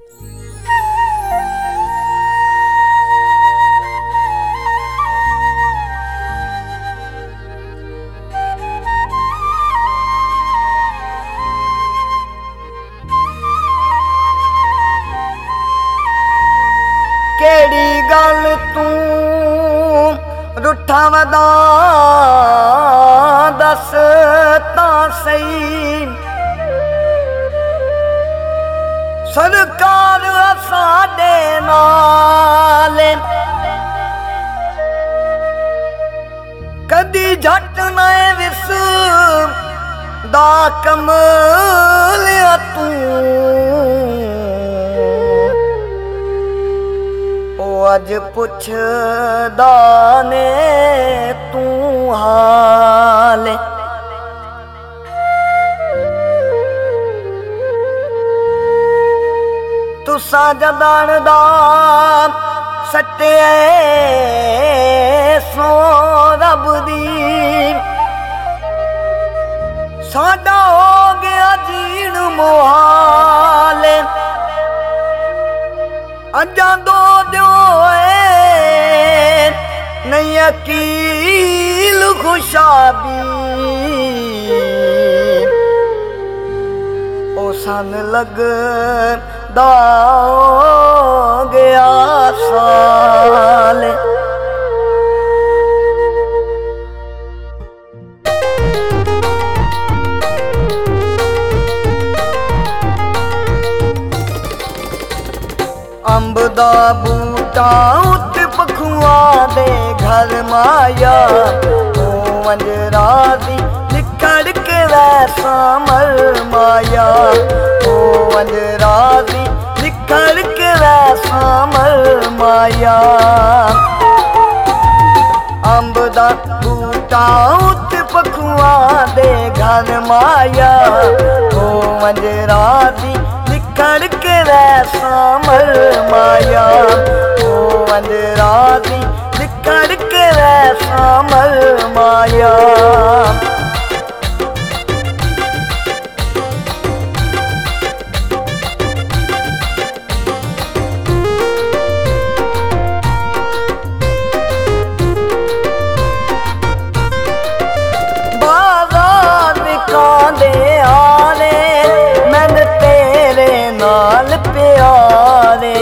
केड़ी गल तू रुठा वदा दस तां सही, सरकार साडे नाल कदी झट नाए विस दा कमलिया तू अज पुछदा ने तू हाल। तुसा जदान दा सटे सो रब दी, साडा हो गया जीण मुहाल। अजा दो दो नहीं अकील खुशाबी, ओ सन लग दा गया साल। अंब दा बूटा उत पखुआ दे घर माया, ओ वंजरा दी निकड़ के वैसा मर माया, ओ वंजरा दी निकड़ के वैसा मर माया। अंब दा बूटा उत पखुआ दे घर माया, ओ वंजरा दी निकड़ के वैसा मर माया, ओ वंजरा दी निकड़ के वैसा मर माया। बाजार विकांदे आले मैन तेरे नाल प्यारे,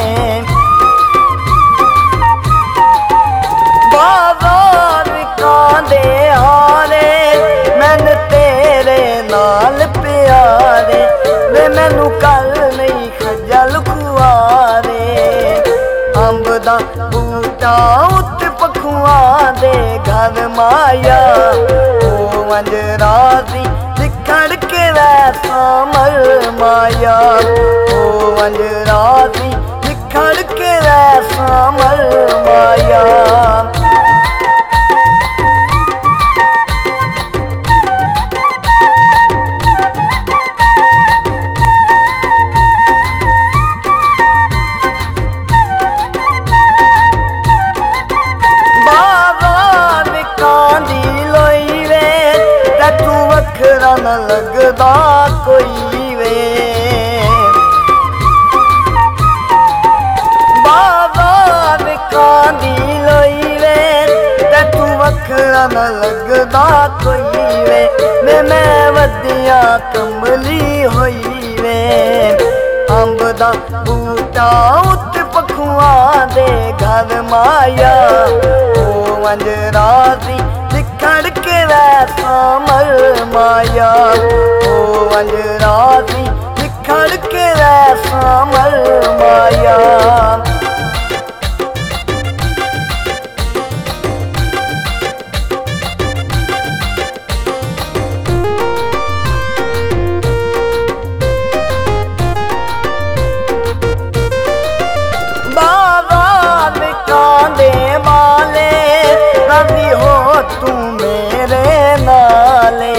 बाजार विकांदे आले मैन तेरे नाल प्यारे, वे मैनू कल नहीं खजल खुआरे। अंब दा बूटा उत पखुआ दे घर माया, ओ वंजरा दी निकड़ के वैसा मर माया, ओ वंजरा दी निकड़ के वैसा मर माया। बाजार विकांदी लोई वे ते तू वखरा न लगदा कोई वे, बाजार विकांदी लोई वे ते तू वखरा न लगदा कोई वे। मैं वदिया कमली होई वे, अंब दा बूटा उत पखुआ दे घर माया, ओ वंजरा दी निकड़ के वैसा मर माया, ओ वंजरा दी निकड़ के वैसा मर माया। बाजार विकांदे वाले राजी हो तू मेरे नाले,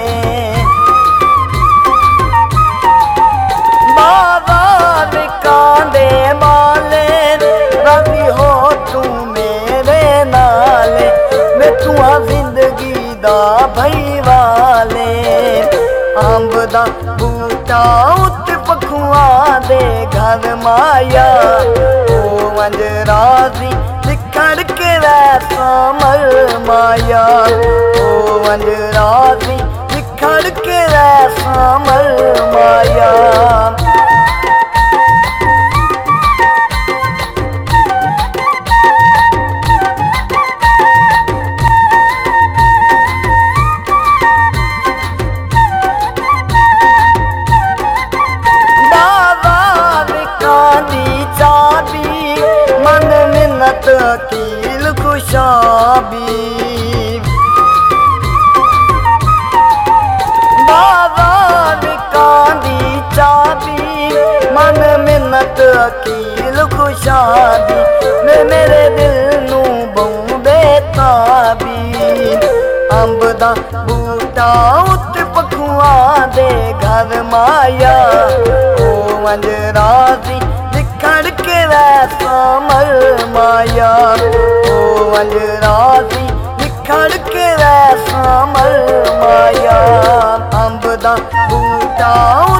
बाजार विकांदे वाले राजी हो तू मेरे नाले। मैं तू जिंदगी दा भई वाले, अंब दा बूटा उत पखुआ दे घर माया ओ वंज राजी लिखड़ के वैसा मर माया ओ वंज राजी लिखड़ के वैसा मर माया कील खुशाबी बाजार कांदी चाबी मन मिन्नत अकील खुशाबी मैं मेरे दिल नू बौंदे ताबी अंब दा बूटा उत पखुआ दे घर माया ओ वंज राजी लिखड़ के वैसा मर माया ओ वंज राजी लिखड़ के वैसा मर माया अंब दा बूटा